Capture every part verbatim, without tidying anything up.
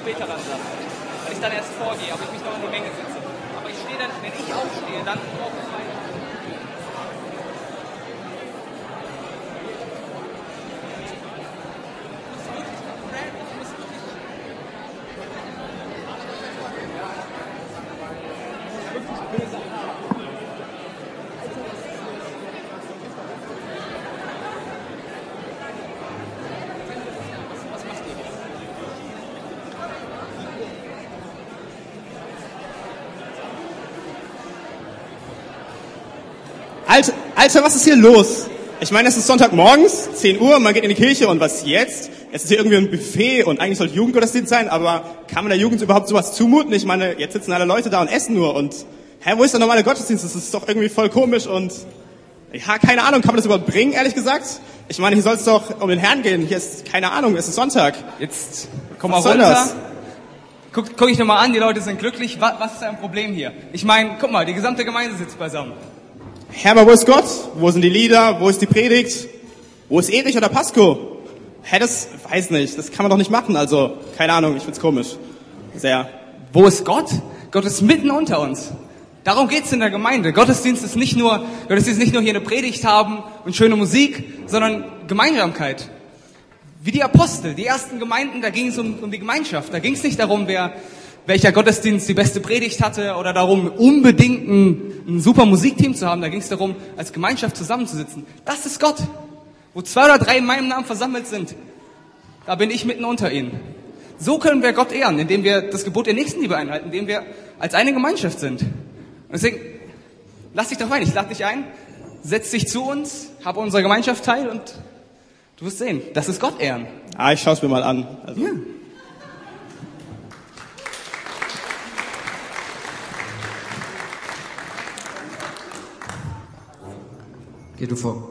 später dann sage. Weil ich dann erst vorgehe, aber ich mich noch in die Menge setze. Aber ich stehe dann, wenn ich aufstehe, dann brauche ich meine. Alter, Alter, was ist hier los? Ich meine, es ist Sonntagmorgens, zehn Uhr, man geht in die Kirche und was jetzt? Es ist hier irgendwie ein Buffet und eigentlich sollte Jugendgottesdienst sein, aber kann man der Jugend überhaupt sowas zumuten? Ich meine, jetzt sitzen alle Leute da und essen nur und, hä, wo ist der normale Gottesdienst? Das ist doch irgendwie voll komisch und, ja, keine Ahnung, kann man das überhaupt bringen, ehrlich gesagt? Ich meine, hier soll es doch um den Herrn gehen, hier ist, keine Ahnung, es ist Sonntag. Jetzt, komm mal runter. Guck, guck ich nochmal an, die Leute sind glücklich, was, was ist ein Problem hier? Ich meine, guck mal, die gesamte Gemeinde sitzt beisammen. Herr, aber wo ist Gott? Wo sind die Lieder? Wo ist die Predigt? Wo ist Erich oder Pasco? Hä, das weiß nicht. Das kann man doch nicht machen. Also, keine Ahnung, ich find's komisch. Sehr. Wo ist Gott? Gott ist mitten unter uns. Darum geht's in der Gemeinde. Gottesdienst ist nicht nur, Gottesdienst ist nicht nur hier eine Predigt haben und schöne Musik, sondern Gemeinsamkeit. Wie die Apostel, die ersten Gemeinden, da ging es um, um die Gemeinschaft. Da ging es nicht darum, wer welcher Gottesdienst die beste Predigt hatte oder darum, unbedingt ein, ein super Musikteam zu haben. Da ging es darum, als Gemeinschaft zusammenzusitzen. Das ist Gott. Wo zwei oder drei in meinem Namen versammelt sind, da bin ich mitten unter ihnen. So können wir Gott ehren, indem wir das Gebot der Nächstenliebe einhalten, indem wir als eine Gemeinschaft sind. Und deswegen, lass dich doch rein, ich lade dich ein, setz dich zu uns, hab unsere Gemeinschaft teil und du wirst sehen, das ist Gott ehren. Ah, ich schau's mir mal an. Also. Ja. Geh du vor.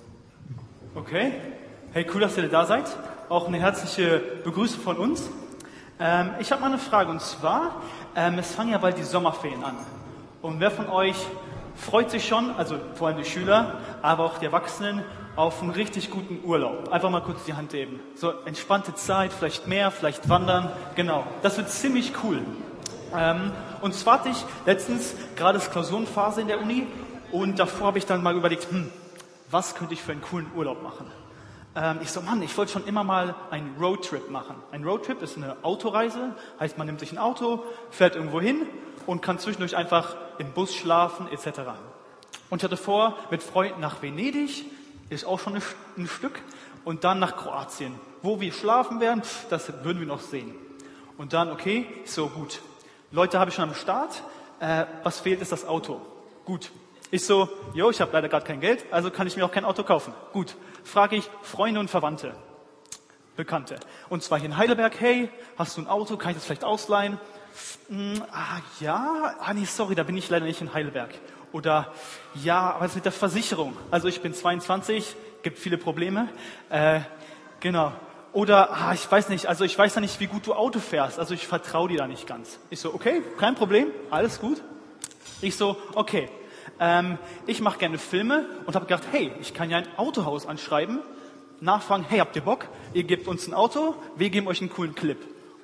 Okay. Hey, cool, dass ihr da seid. Auch eine herzliche Begrüßung von uns. Ähm, ich habe mal eine Frage und zwar, ähm, es fangen ja bald die Sommerferien an. Und wer von euch freut sich schon, also vor allem die Schüler, aber auch die Erwachsenen, auf einen richtig guten Urlaub? Einfach mal kurz die Hand heben. So entspannte Zeit, vielleicht Meer, vielleicht Wandern. Genau, das wird ziemlich cool. Ähm, und zwar hatte ich letztens gerade das Klausurenphase in der Uni und davor habe ich dann mal überlegt, hm, was könnte ich für einen coolen Urlaub machen? Ähm, ich so, Mann, ich wollte schon immer mal einen Roadtrip machen. Ein Roadtrip ist eine Autoreise, heißt man nimmt sich ein Auto, fährt irgendwo hin und kann zwischendurch einfach im Bus schlafen et cetera. Und ich hatte vor, mit Freunden nach Venedig, ist auch schon ein Stück, und dann nach Kroatien. Wo wir schlafen werden, das würden wir noch sehen. Und dann, okay, so gut. Leute habe ich schon am Start, äh, was fehlt, ist das Auto. Gut. Ich so, jo, ich habe leider gerade kein Geld, also kann ich mir auch kein Auto kaufen. Gut, frage ich Freunde und Verwandte, Bekannte. Und zwar hier in Heidelberg, hey, hast du ein Auto, kann ich das vielleicht ausleihen? Hm, ah, ja, ah nee, sorry, da bin ich leider nicht in Heidelberg. Oder, ja, aber das mit der Versicherung. Also ich bin zweiundzwanzig, gibt viele Probleme. Äh, genau. Oder, ah, ich weiß nicht, also ich weiß ja nicht, wie gut du Auto fährst, also ich vertraue dir da nicht ganz. Ich so, okay, kein Problem, alles gut. Ich so, okay. Ähm, ich mache gerne Filme und habe gedacht, hey, ich kann ja ein Autohaus anschreiben, nachfragen, hey, habt ihr Bock? Ihr gebt uns ein Auto, wir geben euch einen coolen Clip.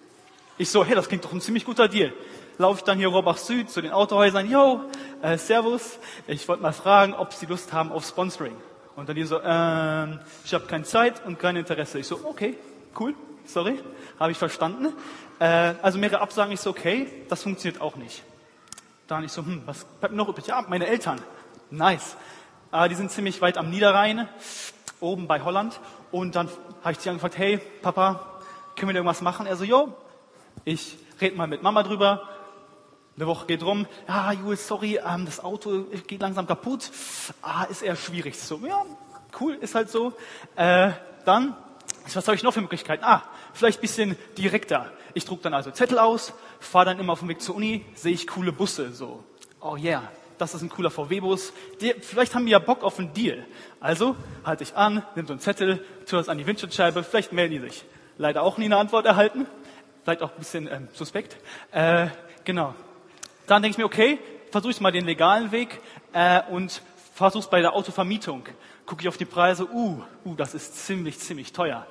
Ich so, hey, das klingt doch ein ziemlich guter Deal. Laufe ich dann hier Rohrbach Süd zu den Autohäusern, yo, äh, servus, ich wollte mal fragen, ob sie Lust haben auf Sponsoring. Und dann die so, ähm, ich habe keine Zeit und kein Interesse. Ich so, okay, cool, sorry, habe ich verstanden. Äh, also mehrere Absagen, ich so, okay, das funktioniert auch nicht. Dann ich so, hm, was bleibt noch übrig? Ja, meine Eltern. Nice. Äh, die sind ziemlich weit am Niederrhein, oben bei Holland. Und dann habe ich die angefragt, hey, Papa, können wir da irgendwas machen? Er so, jo, ich rede mal mit Mama drüber. Eine Woche geht rum. Ja, Jules, sorry, ähm, das Auto geht langsam kaputt. Ah, ist eher schwierig. So, ja, cool, ist halt so. Äh, dann, was habe ich noch für Möglichkeiten? Ah, vielleicht ein bisschen direkter. Ich druck dann also Zettel aus, fahre dann immer auf dem Weg zur Uni, sehe ich coole Busse, so, oh yeah, das ist ein cooler V W-Bus, die, vielleicht haben die ja Bock auf einen Deal. Also halte ich an, nimm so einen Zettel, tue das an die Windschutzscheibe, vielleicht melden die sich. Leider auch nie eine Antwort erhalten, vielleicht auch ein bisschen ähm, suspekt. Äh, genau. Dann denke ich mir, okay, versuche ich mal den legalen Weg äh, und versuche es bei der Autovermietung. Gucke ich auf die Preise, uh, uh, das ist ziemlich, ziemlich teuer.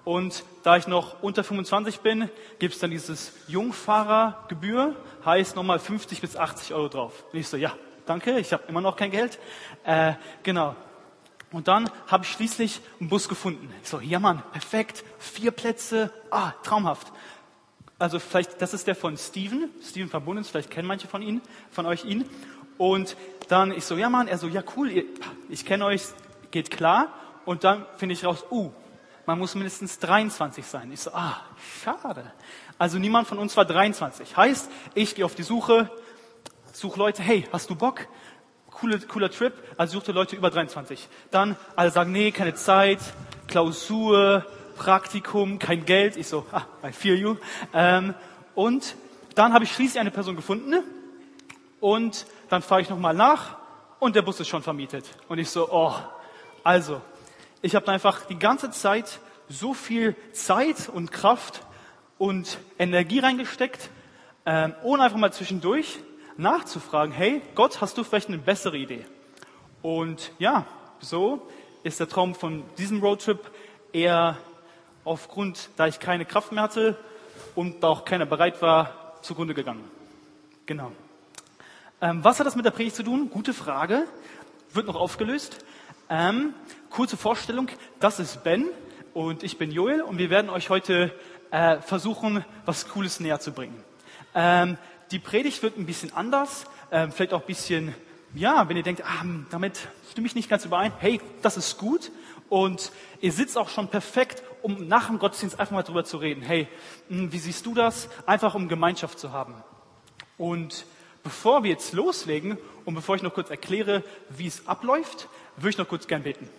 Und da ich noch unter fünfundzwanzig bin, gibt es dann dieses Jungfahrergebühr, heißt nochmal fünfzig bis achtzig Euro drauf. Und ich so, ja, danke, ich habe immer noch kein Geld. Äh, genau. Und dann habe ich schließlich einen Bus gefunden. Ich so, ja Mann, perfekt, vier Plätze, ah, traumhaft. Also vielleicht, das ist der von Steven, Steven Verbundens, vielleicht kennen manche von Ihnen, von euch ihn. Und dann ich so, ja Mann, er so, ja cool, ihr, ich kenne euch, geht klar. Und dann finde ich raus, uh, man muss mindestens dreiundzwanzig sein. Ich so, ah, schade. Also niemand von uns war dreiundzwanzig. Heißt, ich gehe auf die Suche, suche Leute, hey, hast du Bock? Coole, cooler Trip, also suchte Leute über dreiundzwanzig. Dann alle sagen, nee, keine Zeit, Klausur, Praktikum, kein Geld. Ich so, ah, I feel you. Ähm, und dann habe ich schließlich eine Person gefunden und dann fahre ich nochmal nach und der Bus ist schon vermietet. Und ich so, oh, also, ich habe einfach die ganze Zeit so viel Zeit und Kraft und Energie reingesteckt, ähm, ohne einfach mal zwischendurch nachzufragen, hey, Gott, hast du vielleicht eine bessere Idee? Und ja, so ist der Traum von diesem Roadtrip eher aufgrund, da ich keine Kraft mehr hatte und auch keiner bereit war, zugrunde gegangen. Genau. Ähm, was hat das mit der Predigt zu tun? Gute Frage. Wird noch aufgelöst. Ähm, kurze Vorstellung. Das ist Ben und ich bin Joel und wir werden euch heute äh, versuchen, was Cooles näher zu bringen. Ähm, Die Predigt wird ein bisschen anders, äh, vielleicht auch ein bisschen, ja, wenn ihr denkt, ah, damit stimme ich nicht ganz überein, hey, das ist gut und ihr sitzt auch schon perfekt, um nach dem Gottesdienst einfach mal drüber zu reden. Hey, mh, wie siehst du das? Einfach um Gemeinschaft zu haben. Und bevor wir jetzt loslegen und bevor ich noch kurz erkläre, wie es abläuft, würde ich noch kurz gern beten.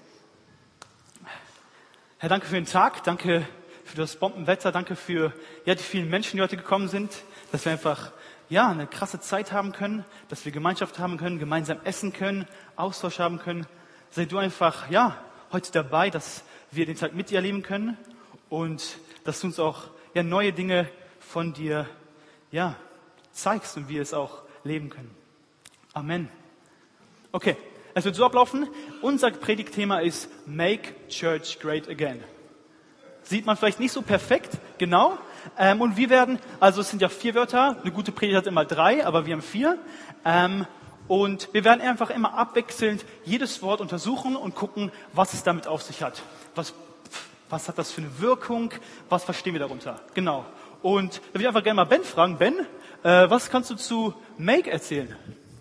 Herr, danke für den Tag, danke für das Bombenwetter, danke für ja, die vielen Menschen, die heute gekommen sind, dass wir einfach ja, eine krasse Zeit haben können, dass wir Gemeinschaft haben können, gemeinsam essen können, Austausch haben können. Sei du einfach, ja, heute dabei, dass wir den Tag mit dir erleben können und dass du uns auch, ja, neue Dinge von dir, ja, zeigst und wir es auch leben können. Amen. Okay, es wird so ablaufen. Unser Predigtthema ist Make Church Great Again. Sieht man vielleicht nicht so perfekt, genau. Ähm, und wir werden, also es sind ja vier Wörter, eine gute Predigt hat immer drei, aber wir haben vier. Ähm, und wir werden einfach immer abwechselnd jedes Wort untersuchen und gucken, was es damit auf sich hat. Was, was hat das für eine Wirkung? Was verstehen wir darunter? Genau. Und da würde ich einfach gerne mal Ben fragen. Ben, äh, was kannst du zu Make erzählen?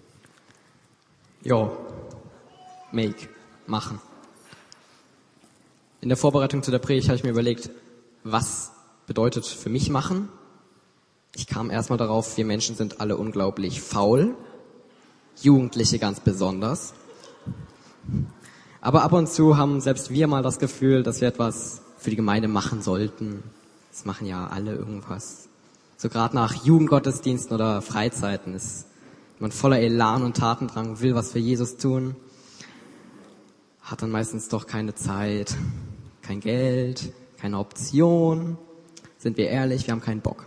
Jo, Make, machen. In der Vorbereitung zu der Predigt habe ich mir überlegt, was bedeutet für mich machen. Ich kam erstmal darauf, wir Menschen sind alle unglaublich faul, Jugendliche ganz besonders. Aber ab und zu haben selbst wir mal das Gefühl, dass wir etwas für die Gemeinde machen sollten. Das machen ja alle irgendwas. So gerade nach Jugendgottesdiensten oder Freizeiten ist man voller Elan und Tatendrang, will was für Jesus tun, hat dann meistens doch keine Zeit, kein Geld, keine Option. Sind wir ehrlich, wir haben keinen Bock.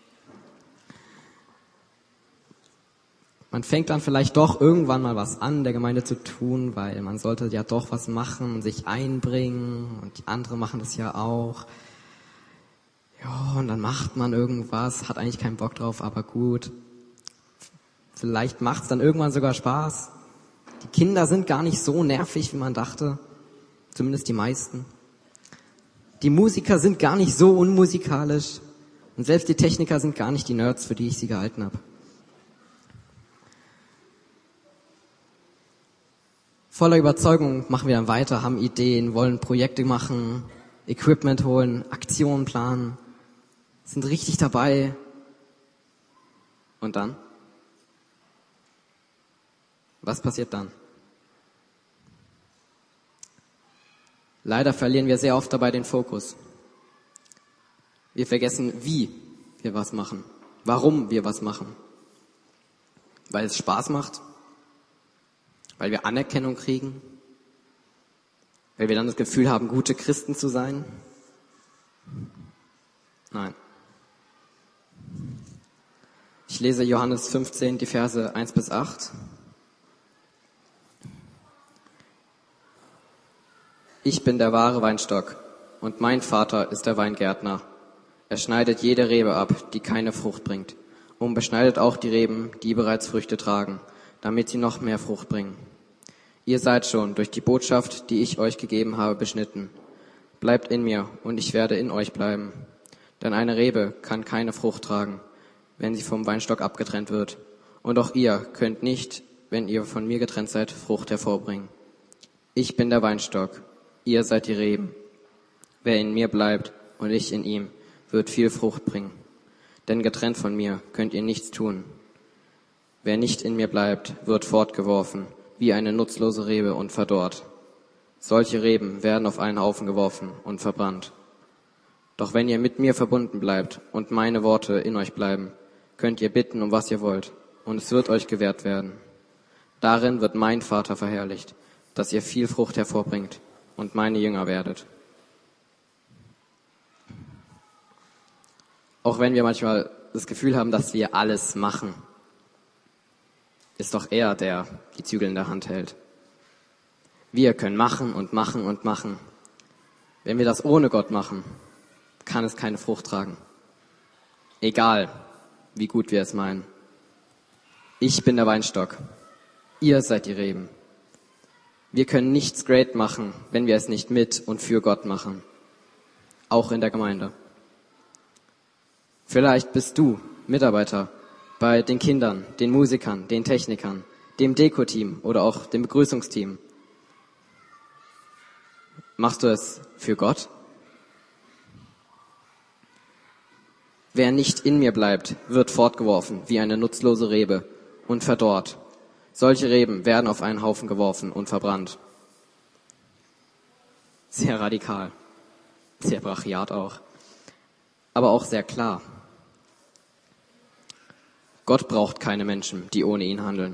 Man fängt dann vielleicht doch irgendwann mal was an, der Gemeinde zu tun, weil man sollte ja doch was machen und sich einbringen und die anderen machen das ja auch. Ja, und dann macht man irgendwas, hat eigentlich keinen Bock drauf, aber gut. Vielleicht macht's dann irgendwann sogar Spaß. Die Kinder sind gar nicht so nervig, wie man dachte. Zumindest die meisten. Die Musiker sind gar nicht so unmusikalisch. Und selbst die Techniker sind gar nicht die Nerds, für die ich sie gehalten habe. Voller Überzeugung machen wir dann weiter, haben Ideen, wollen Projekte machen, Equipment holen, Aktionen planen, sind richtig dabei. Und dann? Was passiert dann? Leider verlieren wir sehr oft dabei den Fokus. Wir vergessen, wie wir was machen, warum wir was machen. Weil es Spaß macht, weil wir Anerkennung kriegen, weil wir dann das Gefühl haben, gute Christen zu sein. Nein. Ich lese Johannes fünfzehn, die Verse eins bis acht. Ich bin der wahre Weinstock und mein Vater ist der Weingärtner. Er schneidet jede Rebe ab, die keine Frucht bringt, und beschneidet auch die Reben, die bereits Früchte tragen, damit sie noch mehr Frucht bringen. Ihr seid schon durch die Botschaft, die ich euch gegeben habe, beschnitten. Bleibt in mir, und ich werde in euch bleiben. Denn eine Rebe kann keine Frucht tragen, wenn sie vom Weinstock abgetrennt wird. Und auch ihr könnt nicht, wenn ihr von mir getrennt seid, Frucht hervorbringen. Ich bin der Weinstock, ihr seid die Reben. Wer in mir bleibt und ich in ihm, wird viel Frucht bringen. Denn getrennt von mir könnt ihr nichts tun. Wer nicht in mir bleibt, wird fortgeworfen, wie eine nutzlose Rebe und verdorrt. Solche Reben werden auf einen Haufen geworfen und verbrannt. Doch wenn ihr mit mir verbunden bleibt und meine Worte in euch bleiben, könnt ihr bitten, um was ihr wollt, und es wird euch gewährt werden. Darin wird mein Vater verherrlicht, dass ihr viel Frucht hervorbringt und meine Jünger werdet. Auch wenn wir manchmal das Gefühl haben, dass wir alles machen, ist doch er, der die Zügel in der Hand hält. Wir können machen und machen und machen. Wenn wir das ohne Gott machen, kann es keine Frucht tragen. Egal, wie gut wir es meinen. Ich bin der Weinstock. Ihr seid die Reben. Wir können nichts great machen, wenn wir es nicht mit und für Gott machen. Auch in der Gemeinde. Vielleicht bist du Mitarbeiter bei den Kindern, den Musikern, den Technikern, dem Deko-Team oder auch dem Begrüßungsteam. Machst du es für Gott? Wer nicht in mir bleibt, wird fortgeworfen wie eine nutzlose Rebe und verdorrt. Solche Reben werden auf einen Haufen geworfen und verbrannt. Sehr radikal, sehr brachiat auch, aber auch sehr klar. Gott braucht keine Menschen, die ohne ihn handeln.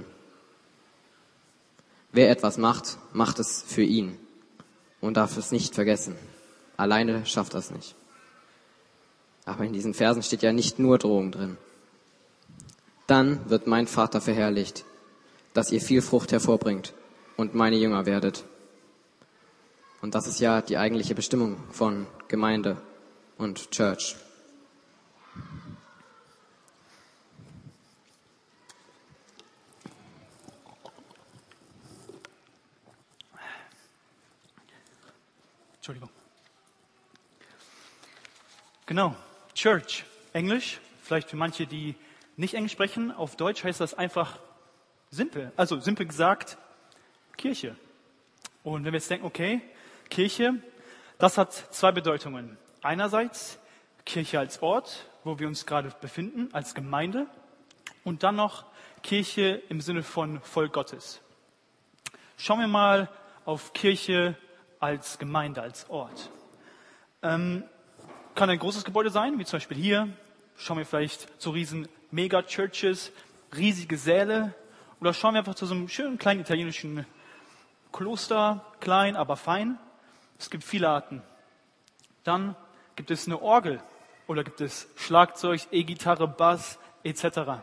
Wer etwas macht, macht es für ihn und darf es nicht vergessen. Alleine schafft er es nicht. Aber in diesen Versen steht ja nicht nur Drohung drin. Dann wird mein Vater verherrlicht, dass ihr viel Frucht hervorbringt und meine Jünger werdet. Und das ist ja die eigentliche Bestimmung von Gemeinde und Church. Entschuldigung. Genau, Church, Englisch, vielleicht für manche, die nicht Englisch sprechen, auf Deutsch heißt das einfach simpel, also simpel gesagt, Kirche. Und wenn wir jetzt denken, okay, Kirche, das hat zwei Bedeutungen. Einerseits Kirche als Ort, wo wir uns gerade befinden, als Gemeinde, und dann noch Kirche im Sinne von Volk Gottes. Schauen wir mal auf Kirche als Gemeinde, als Ort. Ähm, kann ein großes Gebäude sein, wie zum Beispiel hier. Schauen wir vielleicht zu riesen Mega-Churches, riesige Säle. Oder schauen wir einfach zu so einem schönen kleinen italienischen Kloster, klein, aber fein. Es gibt viele Arten. Dann gibt es eine Orgel oder gibt es Schlagzeug, E-Gitarre, Bass et cetera.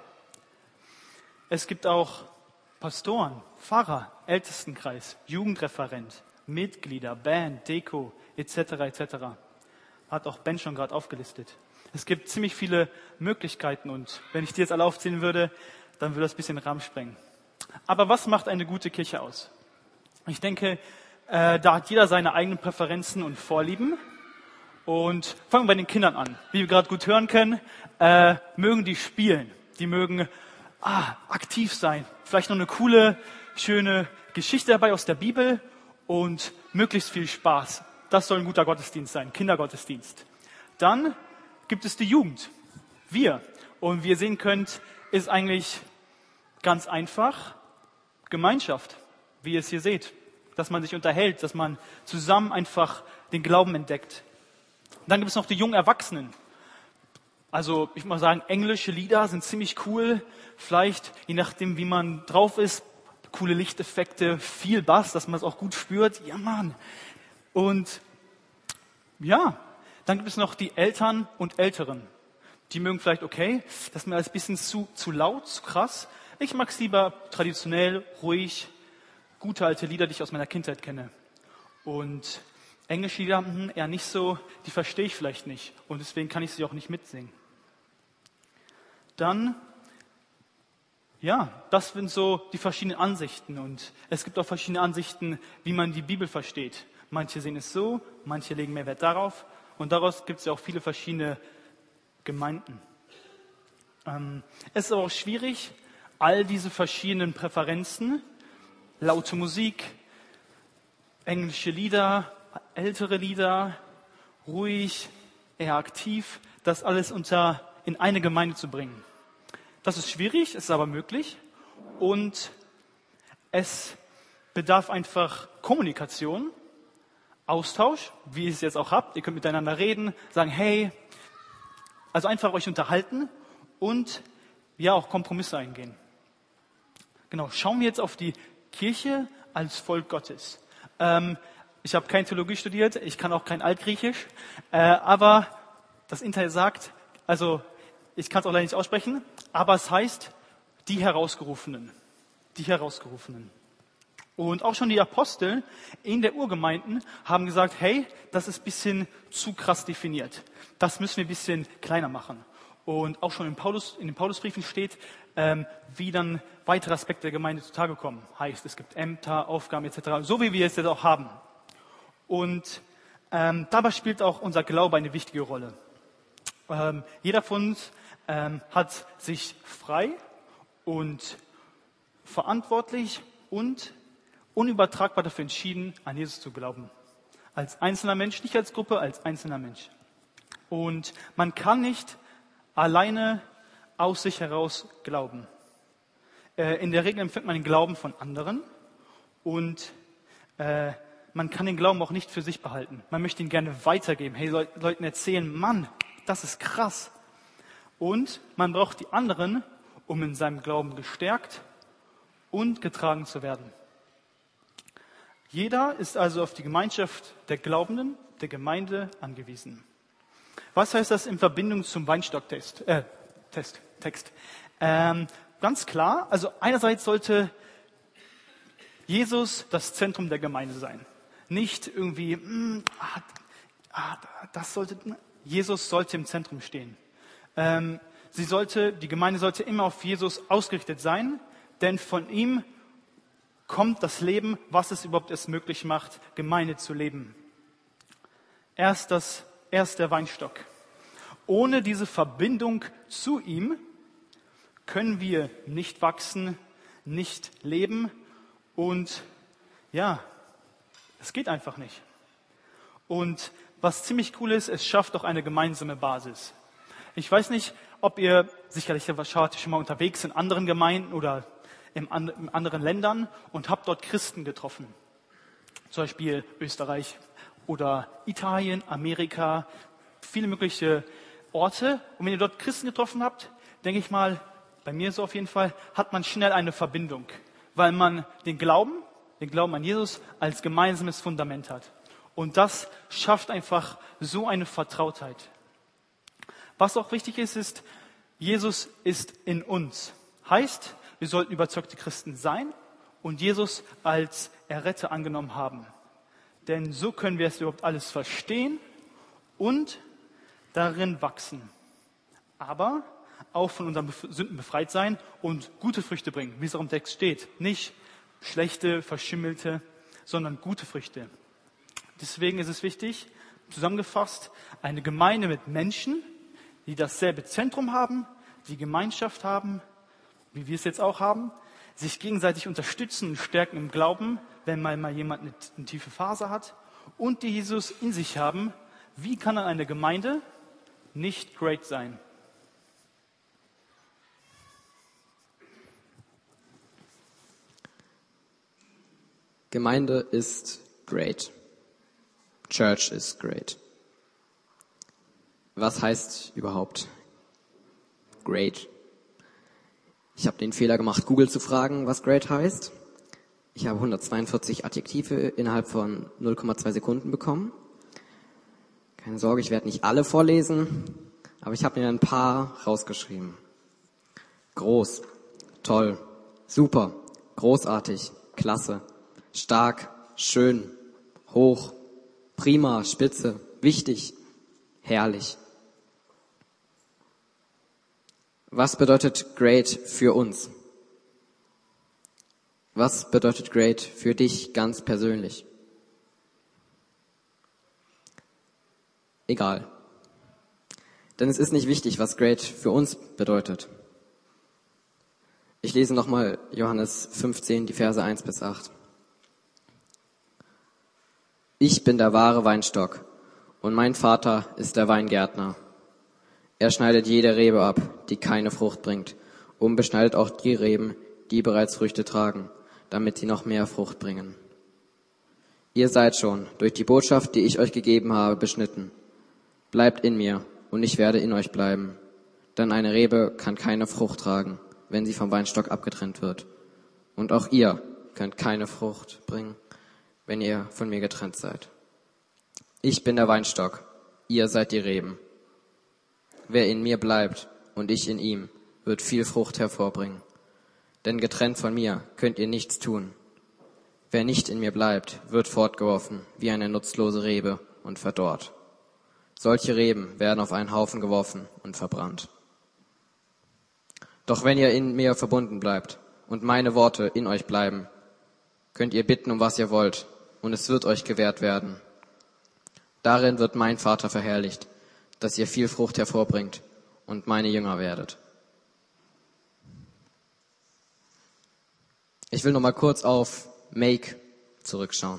Es gibt auch Pastoren, Pfarrer, Ältestenkreis, Jugendreferent, Mitglieder, Band, Deko et cetera et cetera. Hat auch Ben schon gerade aufgelistet. Es gibt ziemlich viele Möglichkeiten und wenn ich die jetzt alle aufzählen würde, dann würde das ein bisschen den Rahmen sprengen. Aber was macht eine gute Kirche aus? Ich denke, äh, da hat jeder seine eigenen Präferenzen und Vorlieben. Und fangen wir bei den Kindern an. Wie wir gerade gut hören können, äh, mögen die spielen. Die mögen ah, aktiv sein. Vielleicht noch eine coole, schöne Geschichte dabei aus der Bibel und möglichst viel Spaß. Das soll ein guter Gottesdienst sein, Kindergottesdienst. Dann gibt es die Jugend, wir. Und wie ihr sehen könnt, ist eigentlich ganz einfach Gemeinschaft, wie ihr es hier seht. Dass man sich unterhält, dass man zusammen einfach den Glauben entdeckt. Dann gibt es noch die jungen Erwachsenen. Also ich muss mal sagen, englische Lieder sind ziemlich cool. Vielleicht, je nachdem wie man drauf ist, coole Lichteffekte, viel Bass, dass man es auch gut spürt. Ja, Mann. Und ja, dann gibt es noch die Eltern und Älteren. Die mögen vielleicht, okay, das ist mir alles ein bisschen zu, zu laut, zu krass. Ich mag es lieber traditionell, ruhig, gute alte Lieder, die ich aus meiner Kindheit kenne. Und Englische Lieder, hm, eher nicht so, die verstehe ich vielleicht nicht und deswegen kann ich sie auch nicht mitsingen. Dann, ja, das sind so die verschiedenen Ansichten und es gibt auch verschiedene Ansichten, wie man die Bibel versteht. Manche sehen es so, manche legen mehr Wert darauf und daraus gibt es ja auch viele verschiedene Gemeinden. Ähm, es ist aber auch schwierig, all diese verschiedenen Präferenzen, laute Musik, englische Lieder, ältere Lieder, ruhig, eher aktiv, das alles unter in eine Gemeinde zu bringen. Das ist schwierig, ist aber möglich und es bedarf einfach Kommunikation, Austausch, wie ihr es jetzt auch habt. Ihr könnt miteinander reden, sagen, hey, also einfach euch unterhalten und ja auch Kompromisse eingehen. Genau, schauen wir jetzt auf die Kirche als Volk Gottes. Ähm, ich habe keine Theologie studiert, ich kann auch kein Altgriechisch, äh, aber das Internet sagt, also ich kann es auch leider nicht aussprechen, aber es heißt die Herausgerufenen. Die Herausgerufenen. Und auch schon die Apostel in der Urgemeinden haben gesagt, hey, das ist ein bisschen zu krass definiert. Das müssen wir ein bisschen kleiner machen. Und auch schon in, Paulus, in den Paulusbriefen steht, ähm, wie dann weitere Aspekte der Gemeinde zutage kommen. Heißt, es gibt Ämter, Aufgaben et cetera, so wie wir es jetzt auch haben. Und ähm, dabei spielt auch unser Glaube eine wichtige Rolle. Ähm, jeder von uns ähm, hat sich frei und verantwortlich und unübertragbar dafür entschieden, an Jesus zu glauben. Als einzelner Mensch, nicht als Gruppe, als einzelner Mensch. Und man kann nicht alleine aus sich heraus glauben. Äh, in der Regel empfängt man den Glauben von anderen und äh, man kann den Glauben auch nicht für sich behalten. Man möchte ihn gerne weitergeben. Hey, Le- Leuten erzählen, Mann, das ist krass. Und man braucht die anderen, um in seinem Glauben gestärkt und getragen zu werden. Jeder ist also auf die Gemeinschaft der Glaubenden, der Gemeinde angewiesen. Was heißt das in Verbindung zum Weinstocktest? Äh, Test, Text. Ähm, ganz klar, also einerseits sollte Jesus das Zentrum der Gemeinde sein. Nicht irgendwie, mh, ah, ah, das sollte, Jesus sollte im Zentrum stehen. Ähm, sie sollte, die Gemeinde sollte immer auf Jesus ausgerichtet sein, denn von ihm kommt das Leben, was es überhaupt erst möglich macht, Gemeinde zu leben. Er ist, das, er ist der Weinstock. Ohne diese Verbindung zu ihm können wir nicht wachsen, nicht leben und ja, es geht einfach nicht. Und was ziemlich cool ist, es schafft auch eine gemeinsame Basis. Ich weiß nicht, ob ihr sicherlich wahrscheinlich schon mal unterwegs in anderen Gemeinden oder in anderen Ländern und habt dort Christen getroffen. Zum Beispiel Österreich oder Italien, Amerika, viele mögliche Orte. Und wenn ihr dort Christen getroffen habt, denke ich mal, bei mir so auf jeden Fall, hat man schnell eine Verbindung, weil man den Glauben, den Glauben an Jesus als gemeinsames Fundament hat. Und das schafft einfach so eine Vertrautheit. Was auch wichtig ist, ist, Jesus ist in uns. Heißt, wir sollten überzeugte Christen sein und Jesus als Erretter angenommen haben. Denn so können wir es überhaupt alles verstehen und darin wachsen. Aber auch von unseren Sünden befreit sein und gute Früchte bringen, wie es auch im Text steht. Nicht schlechte, verschimmelte, sondern gute Früchte. Deswegen ist es wichtig, zusammengefasst, eine Gemeinde mit Menschen, die dasselbe Zentrum haben, die Gemeinschaft haben, wie wir es jetzt auch haben, sich gegenseitig unterstützen und stärken im Glauben, wenn mal, mal jemand eine, eine tiefe Phase hat und die Jesus in sich haben. Wie kann dann eine Gemeinde nicht great sein? Gemeinde ist great. Church is great. Was heißt überhaupt great? Ich habe den Fehler gemacht, Google zu fragen, was great heißt. Ich habe hundertzweiundvierzig Adjektive innerhalb von null Komma zwei Sekunden bekommen. Keine Sorge, ich werde nicht alle vorlesen, aber ich habe mir ein paar rausgeschrieben. Groß, toll, super, großartig, klasse, stark, schön, hoch, Prima, spitze, wichtig, herrlich. Was bedeutet great für uns? Was bedeutet great für dich ganz persönlich? Egal. Denn es ist nicht wichtig, was great für uns bedeutet. Ich lese nochmal Johannes fünfzehn, die Verse eins bis acht. Ich bin der wahre Weinstock und mein Vater ist der Weingärtner. Er schneidet jede Rebe ab, die keine Frucht bringt, und beschneidet auch die Reben, die bereits Früchte tragen, damit sie noch mehr Frucht bringen. Ihr seid schon durch die Botschaft, die ich euch gegeben habe, beschnitten. Bleibt in mir, und ich werde in euch bleiben. Denn eine Rebe kann keine Frucht tragen, wenn sie vom Weinstock abgetrennt wird. Und auch ihr könnt keine Frucht bringen, wenn ihr von mir getrennt seid. Ich bin der Weinstock, ihr seid die Reben. Wer in mir bleibt und ich in ihm, wird viel Frucht hervorbringen. Denn getrennt von mir könnt ihr nichts tun. Wer nicht in mir bleibt, wird fortgeworfen wie eine nutzlose Rebe und verdorrt. Solche Reben werden auf einen Haufen geworfen und verbrannt. Doch wenn ihr in mir verbunden bleibt und meine Worte in euch bleiben, könnt ihr bitten, um was ihr wollt, und es wird euch gewährt werden. Darin wird mein Vater verherrlicht, dass ihr viel Frucht hervorbringt und meine Jünger werdet. Ich will noch mal kurz auf Make zurückschauen.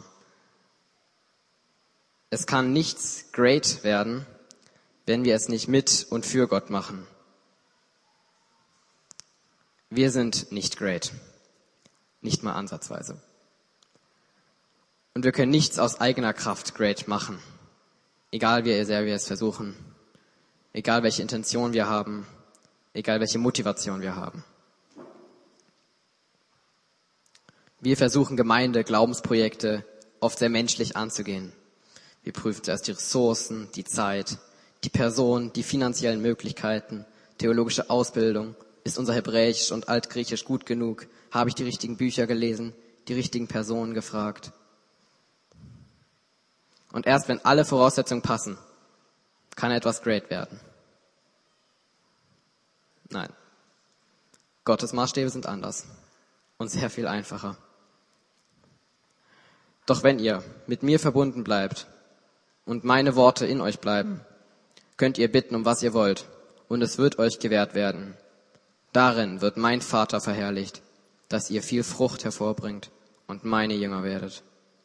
Es kann nichts great werden, wenn wir es nicht mit und für Gott machen. Wir sind nicht great. Nicht mal ansatzweise. Und wir können nichts aus eigener Kraft great machen. Egal wie sehr wir es versuchen. Egal welche Intention wir haben. Egal welche Motivation wir haben. Wir versuchen Gemeinde, Glaubensprojekte oft sehr menschlich anzugehen. Wir prüfen zuerst die Ressourcen, die Zeit, die Person, die finanziellen Möglichkeiten, theologische Ausbildung. Ist unser Hebräisch und Altgriechisch gut genug? Habe ich die richtigen Bücher gelesen, die richtigen Personen gefragt? Und erst wenn alle Voraussetzungen passen, kann etwas great werden. Nein. Gottes Maßstäbe sind anders und sehr viel einfacher. Doch wenn ihr mit mir verbunden bleibt und meine Worte in euch bleiben, könnt ihr bitten, um was ihr wollt, und es wird euch gewährt werden. Darin wird mein Vater verherrlicht, dass ihr viel Frucht hervorbringt und meine Jünger werdet.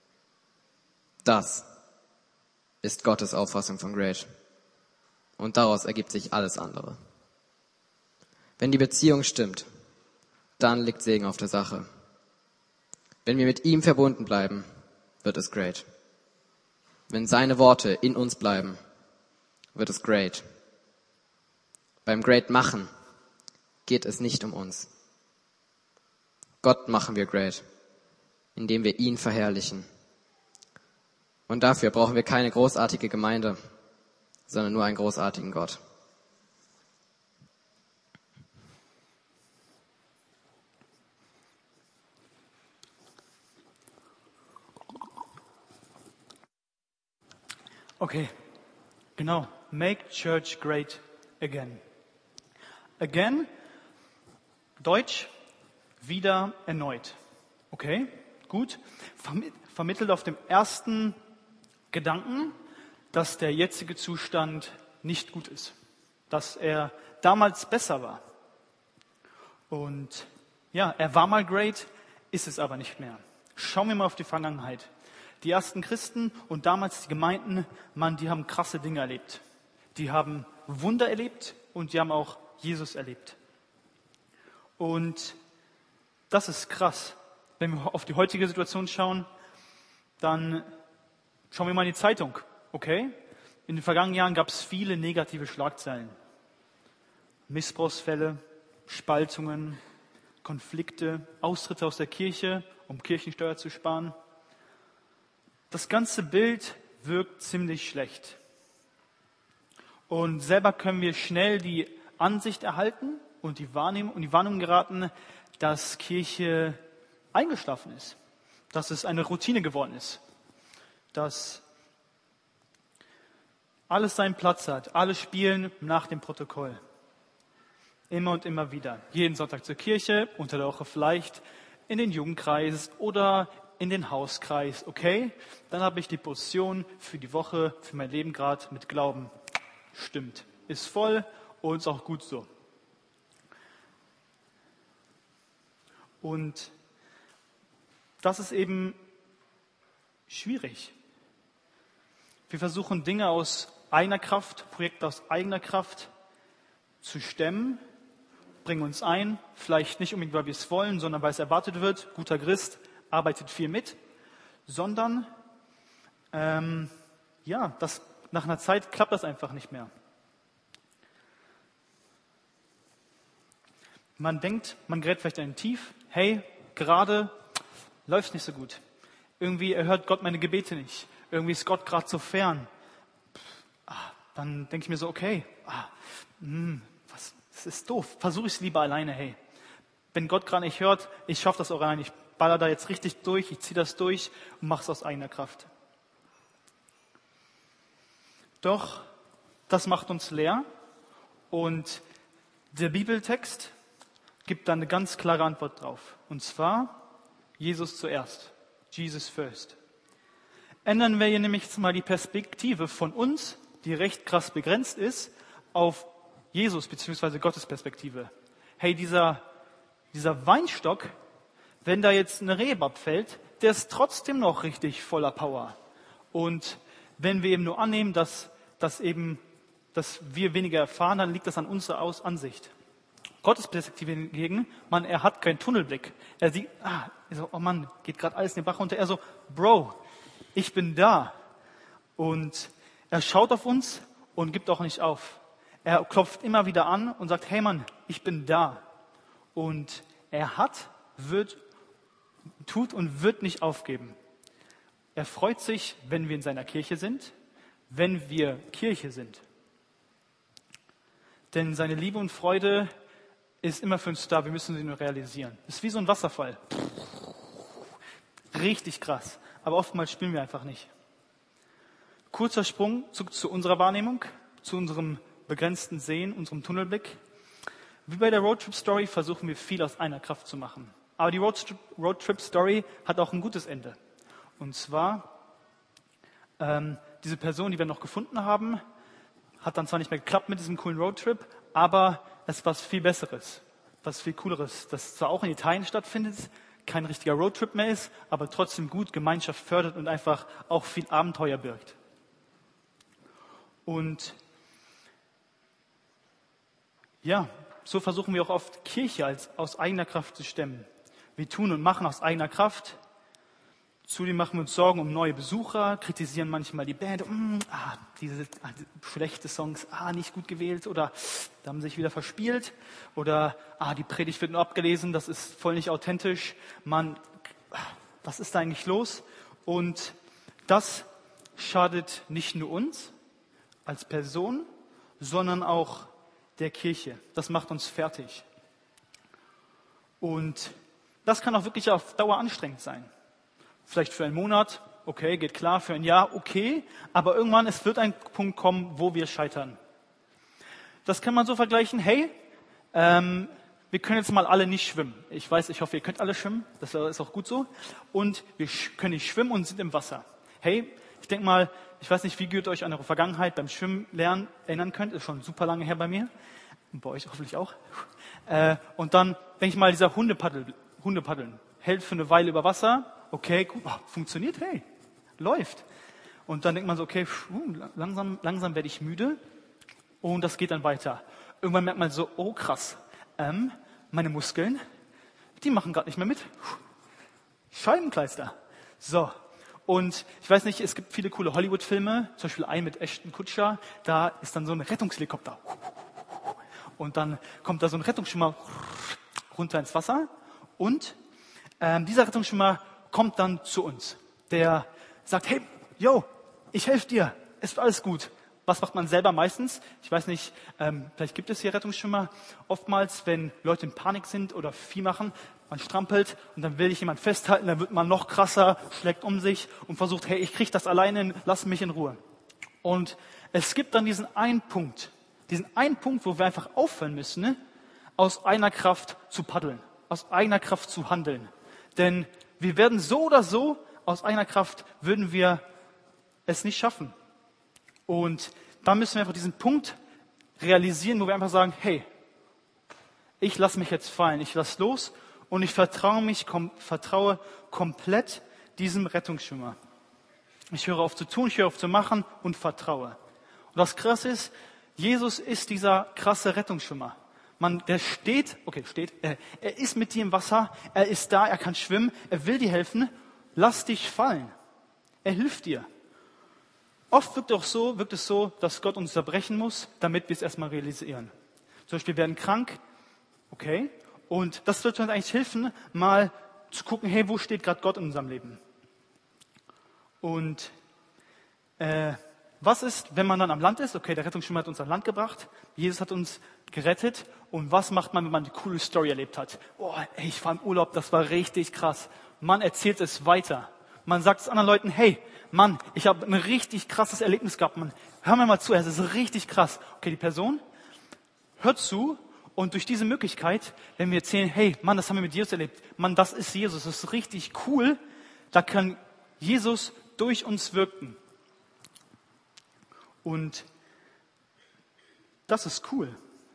Das ist Gottes Auffassung von great. Und daraus ergibt sich alles andere. Wenn die Beziehung stimmt, dann liegt Segen auf der Sache. Wenn wir mit ihm verbunden bleiben, wird es great. Wenn seine Worte in uns bleiben, wird es great. Beim great machen geht es nicht um uns. Gott machen wir great, indem wir ihn verherrlichen. Und dafür brauchen wir keine großartige Gemeinde, sondern nur einen großartigen Gott. Okay, genau. Make church great again. Again, Deutsch, wieder, erneut. Okay, gut. Verm- vermittelt auf dem ersten Gedanken, dass der jetzige Zustand nicht gut ist. Dass er damals besser war. Und ja, er war mal great, ist es aber nicht mehr. Schauen wir mal auf die Vergangenheit. Die ersten Christen und damals die Gemeinden, Mann, die haben krasse Dinge erlebt. Die haben Wunder erlebt und die haben auch Jesus erlebt. Und das ist krass. Wenn wir auf die heutige Situation schauen, dann schauen wir mal in die Zeitung. Okay? In den vergangenen Jahren gab es viele negative Schlagzeilen. Missbrauchsfälle, Spaltungen, Konflikte, Austritte aus der Kirche, um Kirchensteuer zu sparen. Das ganze Bild wirkt ziemlich schlecht. Und selber können wir schnell die Ansicht erhalten und die Wahrnehmung, und die Wahrnehmung geraten, dass Kirche eingeschlafen ist. Dass es eine Routine geworden ist. Dass alles seinen Platz hat. Alle spielen nach dem Protokoll. Immer und immer wieder. Jeden Sonntag zur Kirche, unter der Woche vielleicht in den Jugendkreis oder in den Hauskreis. Okay, dann habe ich die Portion für die Woche, für mein Leben gerade mit Glauben. Stimmt, ist voll und ist auch gut so. Und das ist eben schwierig. Wir versuchen Dinge aus eigener Kraft, Projekte aus eigener Kraft zu stemmen, bringen uns ein, vielleicht nicht unbedingt, weil wir es wollen, sondern weil es erwartet wird. Guter Christ arbeitet viel mit, sondern ähm, ja, das, nach einer Zeit klappt das einfach nicht mehr. Man denkt, man gerät vielleicht in ein Tief. Hey, gerade läuft es nicht so gut. Irgendwie erhört Gott meine Gebete nicht. Irgendwie ist Gott gerade so fern. Ah, dann denke ich mir so, okay, ah, mh, was, das ist doof. Versuche ich es lieber alleine, hey. Wenn Gott gerade nicht hört, ich schaffe das auch alleine. Ich baller da jetzt richtig durch, ich ziehe das durch und mache es aus eigener Kraft. Doch, das macht uns leer. Und der Bibeltext gibt da eine ganz klare Antwort drauf. Und zwar, Jesus zuerst. Jesus first. Ändern wir hier nämlich jetzt mal die Perspektive von uns, die recht krass begrenzt ist, auf Jesus bzw. Gottes Perspektive. Hey, dieser, dieser Weinstock, wenn da jetzt eine Rebe abfällt, der ist trotzdem noch richtig voller Power. Und wenn wir eben nur annehmen, dass, dass, eben, dass wir weniger erfahren, dann liegt das an unserer Aus- Ansicht. Gottes Perspektive hingegen, man, er hat keinen Tunnelblick. Er sieht, ah, er so, oh Mann, geht gerade alles in den Bach runter. Er so, Bro, ich bin da. Und er schaut auf uns und gibt auch nicht auf. Er klopft immer wieder an und sagt, hey Mann, ich bin da. Und er hat, wird, tut und wird nicht aufgeben. Er freut sich, wenn wir in seiner Kirche sind, wenn wir Kirche sind. Denn seine Liebe und Freude ist immer für uns da, wir müssen sie nur realisieren. Das ist wie so ein Wasserfall. Richtig krass. Aber oftmals spielen wir einfach nicht. Kurzer Sprung zu, zu unserer Wahrnehmung, zu unserem begrenzten Sehen, unserem Tunnelblick. Wie bei der Roadtrip-Story versuchen wir viel aus einer Kraft zu machen. Aber die Roadtrip-Story hat auch ein gutes Ende. Und zwar, ähm, diese Person, die wir noch gefunden haben, hat dann zwar nicht mehr geklappt mit diesem coolen Roadtrip, aber es ist was viel Besseres, was viel Cooleres, das zwar auch in Italien stattfindet, kein richtiger Roadtrip mehr ist, aber trotzdem gut Gemeinschaft fördert und einfach auch viel Abenteuer birgt. Und ja, so versuchen wir auch oft Kirche als aus eigener Kraft zu stemmen. Wir tun und machen aus eigener Kraft. Zudem machen wir uns Sorgen um neue Besucher, kritisieren manchmal die Band. Mm, ah, diese ah, die schlechte Songs, ah, nicht gut gewählt oder da haben sie sich wieder verspielt. Oder ah, die Predigt wird nur abgelesen, das ist voll nicht authentisch. Man, was ist da eigentlich los? Und das schadet nicht nur uns als Person, sondern auch der Kirche. Das macht uns fertig. Und das kann auch wirklich auf Dauer anstrengend sein. Vielleicht für einen Monat, okay, geht klar, für ein Jahr, okay, aber irgendwann, es wird ein Punkt kommen, wo wir scheitern. Das kann man so vergleichen, hey, ähm, wir können jetzt mal alle nicht schwimmen. Ich weiß, ich hoffe, ihr könnt alle schwimmen, das ist auch gut so. Und wir können nicht schwimmen und sind im Wasser. Hey, ich denke mal, ich weiß nicht, wie gut ihr euch an eure Vergangenheit beim Schwimmen lernen erinnern könnt, ist schon super lange her bei mir. Und bei euch hoffentlich auch. Äh, und dann denke ich mal, dieser Hundepaddel, Hundepaddeln hält für eine Weile über Wasser. Okay, gut, oh, funktioniert, hey, läuft. Und dann denkt man so, okay, pfuh, langsam, langsam werde ich müde und das geht dann weiter. Irgendwann merkt man so, oh krass, ähm, meine Muskeln, die machen gerade nicht mehr mit. Scheibenkleister. So, und ich weiß nicht, es gibt viele coole Hollywood-Filme, zum Beispiel einen mit Ashton Kutcher, da ist dann so ein Rettungshelikopter. Und dann kommt da so ein Rettungsschwimmer runter ins Wasser und ähm, dieser Rettungsschwimmer kommt dann zu uns. Der sagt, hey, yo, ich helfe dir, es wird alles gut. Was macht man selber meistens? Ich weiß nicht, ähm, vielleicht gibt es hier Rettungsschwimmer. Oftmals, wenn Leute in Panik sind oder viel machen, man strampelt und dann will ich jemand festhalten, dann wird man noch krasser, schlägt um sich und versucht, hey, ich kriege das alleine, lass mich in Ruhe. Und es gibt dann diesen einen Punkt, diesen einen Punkt, wo wir einfach aufhören müssen, ne? Aus eigener Kraft zu paddeln, aus eigener Kraft zu handeln. Denn wir werden so oder so, aus eigener Kraft würden wir es nicht schaffen. Und da müssen wir einfach diesen Punkt realisieren, wo wir einfach sagen, hey, ich lasse mich jetzt fallen, ich lasse los und ich vertraue mich, kom- vertraue komplett diesem Rettungsschwimmer. Ich höre auf zu tun, ich höre auf zu machen und vertraue. Und das Krasse ist, Jesus ist dieser krasse Rettungsschwimmer. Man, der steht, okay, steht, er, er ist mit dir im Wasser, er ist da, er kann schwimmen, er will dir helfen. Lass dich fallen. Er hilft dir. Oft wirkt, auch so, wirkt es so, dass Gott uns zerbrechen muss, damit wir es erstmal realisieren. Zum Beispiel, wir werden krank, okay, und das wird uns eigentlich helfen, mal zu gucken, hey, wo steht gerade Gott in unserem Leben? Und äh, was ist, wenn man dann am Land ist? Okay, der Rettungsschwimmer hat uns an Land gebracht, Jesus hat uns gerettet. Und was macht man, wenn man eine coole Story erlebt hat? Oh, ey, ich war im Urlaub, das war richtig krass. Man erzählt es weiter. Man sagt es anderen Leuten, hey, Mann, ich habe ein richtig krasses Erlebnis gehabt. Mann, hör mir mal zu, es ist richtig krass. Okay, die Person hört zu und durch diese Möglichkeit, wenn wir erzählen, hey, Mann, das haben wir mit Jesus erlebt. Mann, das ist Jesus, das ist richtig cool. Da kann Jesus durch uns wirken. Und das ist cool.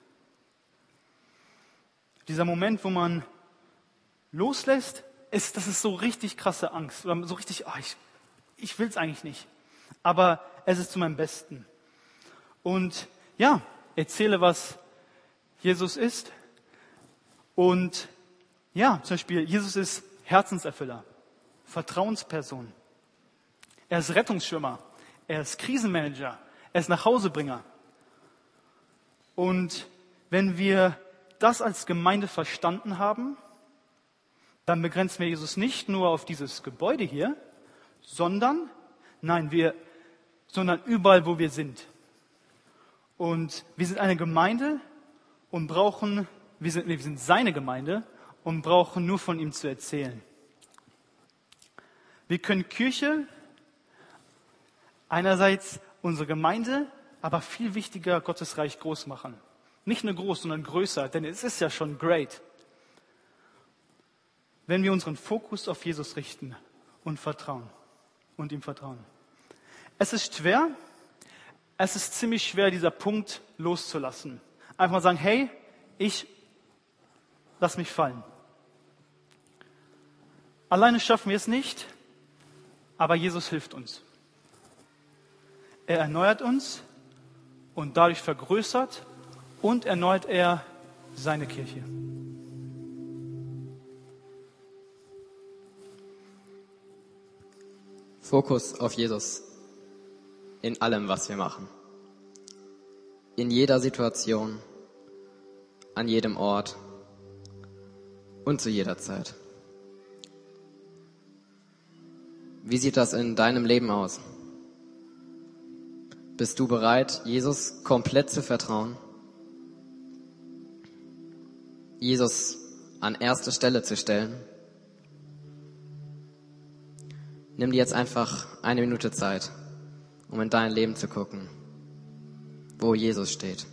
Dieser Moment, wo man loslässt, ist, das ist so richtig krasse Angst. Oder so richtig, oh, ich, ich will es eigentlich nicht. Aber es ist zu meinem Besten. Und ja, erzähle, was Jesus ist. Und ja, zum Beispiel, Jesus ist Herzenserfüller, Vertrauensperson. Er ist Rettungsschwimmer. Er ist Krisenmanager. Er ist Nachhausebringer. Und wenn wir das als Gemeinde verstanden haben, dann begrenzen wir Jesus nicht nur auf dieses Gebäude hier, sondern, nein, wir, sondern überall, wo wir sind. Und wir sind eine Gemeinde und brauchen, wir sind, wir sind seine Gemeinde und brauchen nur von ihm zu erzählen. Wir können Kirche, einerseits unsere Gemeinde, aber viel wichtiger Gottes Reich groß machen. Nicht nur groß, sondern größer, denn es ist ja schon great. Wenn wir unseren Fokus auf Jesus richten und vertrauen und ihm vertrauen. Es ist schwer, es ist ziemlich schwer, dieser Punkt loszulassen. Einfach mal sagen, hey, ich lass mich fallen. Alleine schaffen wir es nicht, aber Jesus hilft uns. Er erneuert uns und dadurch vergrößert und erneuert er seine Kirche. Fokus auf Jesus in allem, was wir machen. In jeder Situation, an jedem Ort und zu jeder Zeit. Wie sieht das in deinem Leben aus? Bist du bereit, Jesus komplett zu vertrauen? Jesus an erste Stelle zu stellen? Nimm dir jetzt einfach eine Minute Zeit, um in dein Leben zu gucken, wo Jesus steht.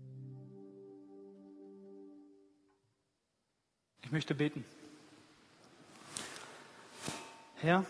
Ich möchte beten. Herr,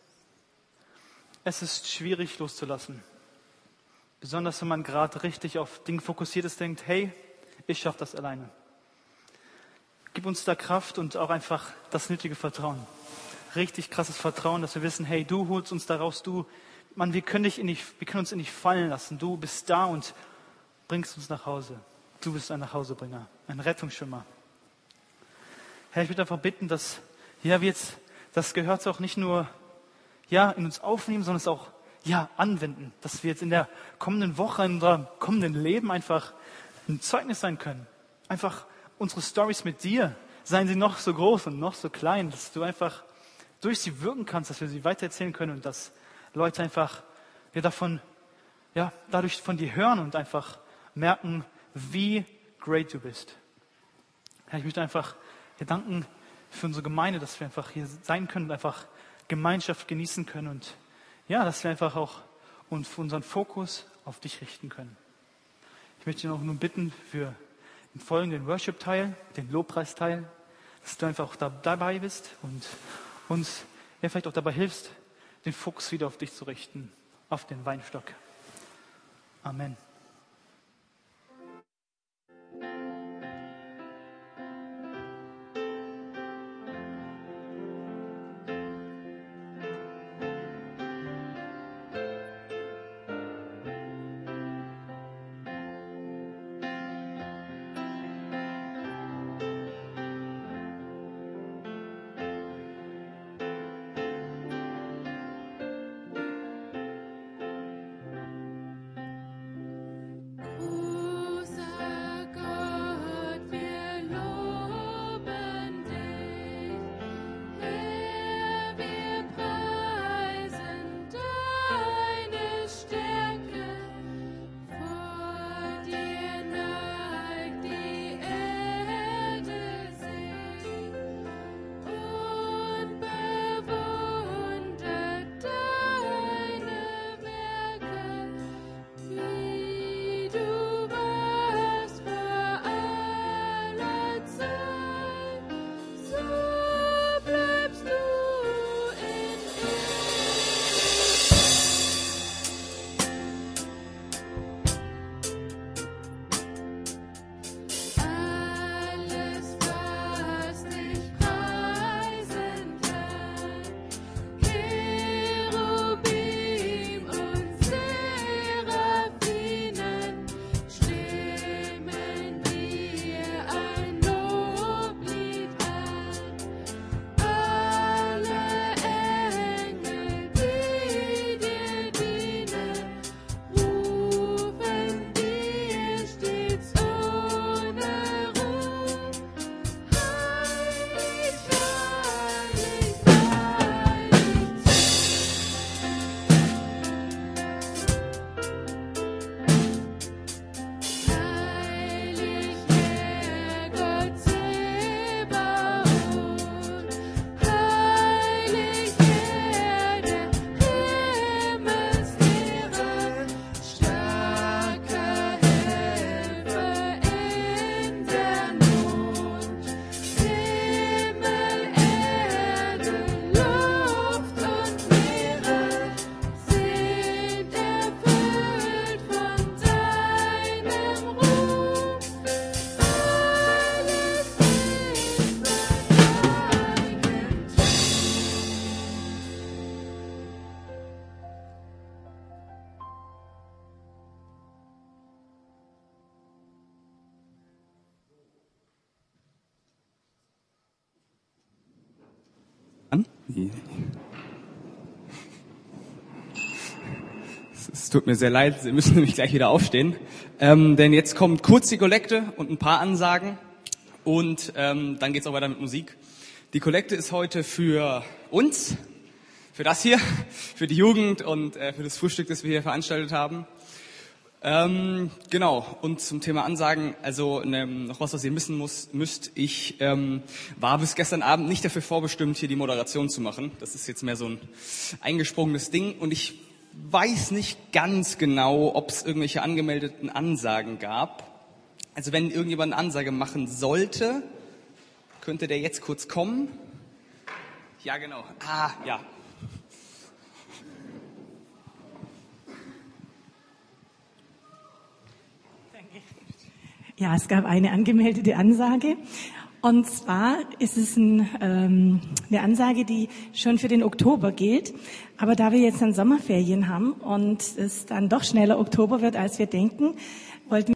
es ist schwierig loszulassen. Besonders wenn man gerade richtig auf Dinge fokussiert ist, denkt, hey, ich schaffe das alleine. Gib uns da Kraft und auch einfach das nötige Vertrauen. Richtig krasses Vertrauen, dass wir wissen, hey, du holst uns da raus, du, Mann, wir können, dich in dich, wir können uns in dich fallen lassen. Du bist da und bringst uns nach Hause. Du bist ein Nachhausebringer, ein Rettungsschwimmer. Herr, ich würde einfach bitten, dass, ja, wir jetzt, das gehört auch nicht nur, ja, in uns aufnehmen, sondern es auch, ja, anwenden. Dass wir jetzt in der kommenden Woche, in unserem kommenden Leben einfach ein Zeugnis sein können. Einfach unsere Storys mit dir, seien sie noch so groß und noch so klein, dass du einfach durch sie wirken kannst, dass wir sie weitererzählen können und dass Leute einfach, ja, davon, ja, dadurch von dir hören und einfach merken, wie great du bist. Ja, ich möchte einfach dir danken für unsere Gemeinde, dass wir einfach hier sein können und einfach Gemeinschaft genießen können und ja, dass wir einfach auch unseren Fokus auf dich richten können. Ich möchte dich noch nur bitten für den folgenden Worship-Teil, den Lobpreisteil, dass du einfach auch da, dabei bist und uns ja, vielleicht auch dabei hilfst, den Fokus wieder auf dich zu richten, auf den Weinstock. Amen. Es tut mir sehr leid, Sie müssen nämlich gleich wieder aufstehen. Ähm, denn jetzt kommt kurz die Kollekte und ein paar Ansagen und ähm, dann geht's auch weiter mit Musik. Die Kollekte ist heute für uns, für das hier, für die Jugend und äh, für das Frühstück, das wir hier veranstaltet haben. Ähm, genau, und zum Thema Ansagen, also ne, noch was, was ihr wissen muss, müsst. Ich ähm, war bis gestern Abend nicht dafür vorbestimmt, hier die Moderation zu machen. Das ist jetzt mehr so ein eingesprungenes Ding und ich weiß nicht ganz genau, ob es irgendwelche angemeldeten Ansagen gab. Also wenn irgendjemand eine Ansage machen sollte, könnte der jetzt kurz kommen. Ja, genau. Ah, ja, Ja, es gab eine angemeldete Ansage. Und zwar ist es ein, ähm, eine Ansage, die schon für den Oktober gilt. Aber da wir jetzt dann Sommerferien haben und es dann doch schneller Oktober wird, als wir denken, wollten